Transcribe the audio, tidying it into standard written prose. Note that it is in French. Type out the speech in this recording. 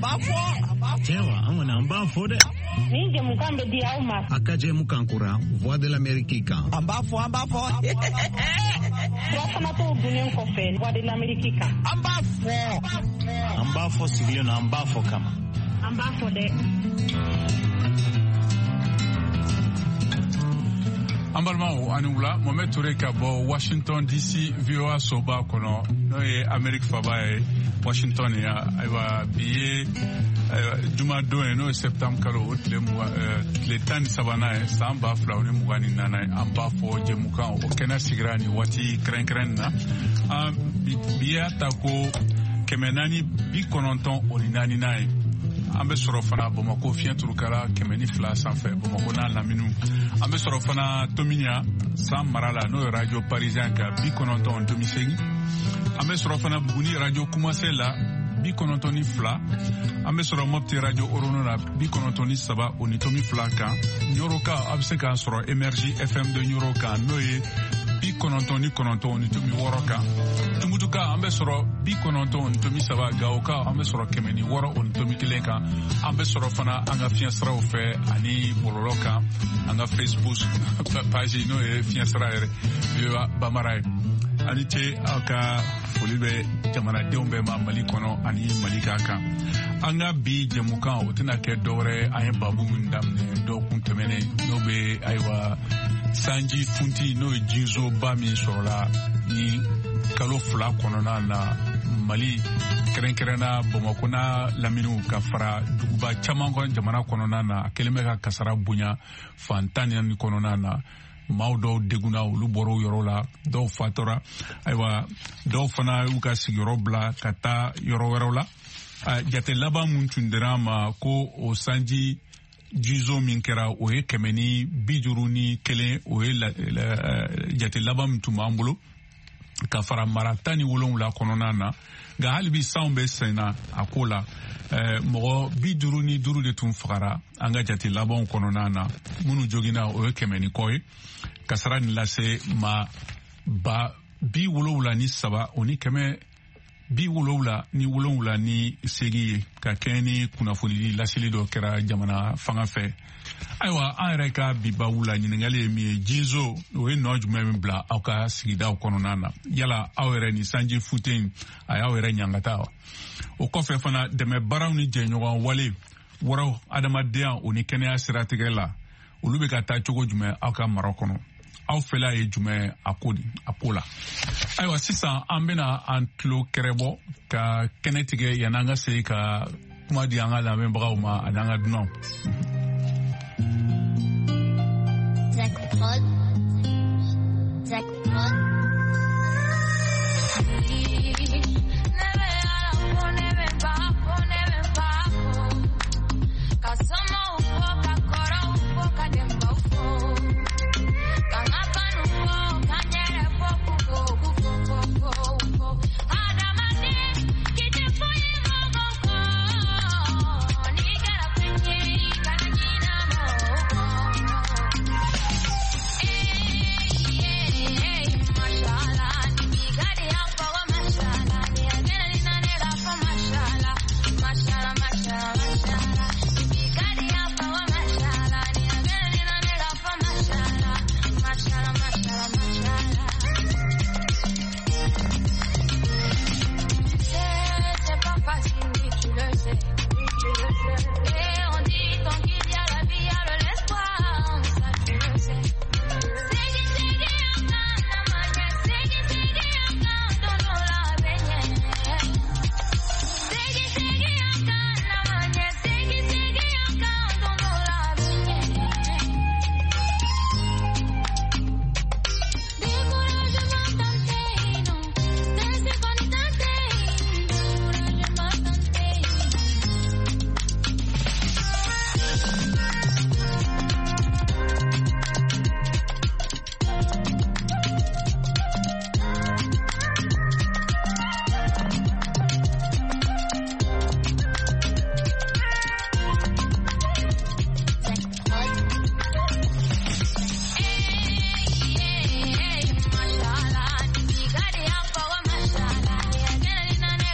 Tewa, amana amba fode. Ninge mukambe di auma. Akaje mukankura, voix de l'Amérique. Amba fo. Rafana to bunen ko fe, voix de l'Amérique. Amba fo sigile na amba fo kama. Amba fode. Ambalmao anula Mohamed Touré ka bo Washington DC VOA soba kono no ye Amerique fabaye Washington ya aywa biye juma do no septembre kalo le tan sabana samba flawni mugani nana amba fo jemuka o kena sigrani wati kren na biya tako kemenani bi kononton olinani nai ambe soro fana Bamako fienturu kala kemeni fla sanfɛ Bamako na laminu ambe soro fana Tominia san marala no radio parisien ka bi kononton domisegi ambe soro fana Buguni radio Kumase la bi konontoni fla ambe soro Mopti radio Orono la bi konontoni saba oni tomi fla kan Nyoroka abse kan soro Énergie FM de Nyoroka noye bi konontoni oni tomi woroka tumutuka ambe soro bi konontoni tomi saba Gaoka ambe soro kemeni woro oni tomi kilenka ambe soro fana anga fiansra ofe ani bololoka anga Facebook page no e fiansra ere yo bamarai ani te aka folibe jamana deumbe ma Mali kono ani Malika kan anga bi jemukan otina ke dore ayen babu ndamne do kuntemene no be aiwa sanji funti no jinzo bami sola ni kalo fula konona na Mali kerenkerena Bamako na laminu ka fara duguba caman kon jamana konona na keleme ka kasara bunya fantani ni konona na maudo deguna olu boro yoro la do fatora aywa do fana u ka sigiro bla kata yoro wero la jate laba mun tundera ma ko o sanji jizo min kɛra o ye kɛmɛ bijuru ni kelen o ye jate laban min tun b'an bolo ka fara mara 17 kɔnɔna na nka hali bi sanw bɛ senna a ko la mɔgɔ 55 de tun fagara an ka jate labanw kɔnɔna na minnu joginna o ye 100 kɔ ye kasara nin lase ma ba 73 o ni 7 ni segi ye ka kɛ ni kunnafoni laseli dɔ kɛra jamana fanga fɛ ayiwa an yɛrɛ ka biba wula ɲininkali ye min ye jinzo o ye nɔ jumɛn min bila aw ka sigidaw kɔnɔna na yala aw yɛrɛ ni sanji futen a y'aw yɛrɛ ɲangata wa o kɔfɛ fana dɛmɛ baaraw ni jɛɲɔgɔn wale wɔrɔ adamadenya o ni kɛnɛya siratigɛ la olu bɛ ka taa cogo jumɛn aw ka mara kɔnɔ aw fɛla ye jumɛn a ko la ayiwa sisan an bɛna an tulo kɛrɛbɔ ka kɛnɛ tigɛ yan'an ka segin ka kuma di an ka lamɛnbagaw ma ani an ka dunanw. Zach Prod.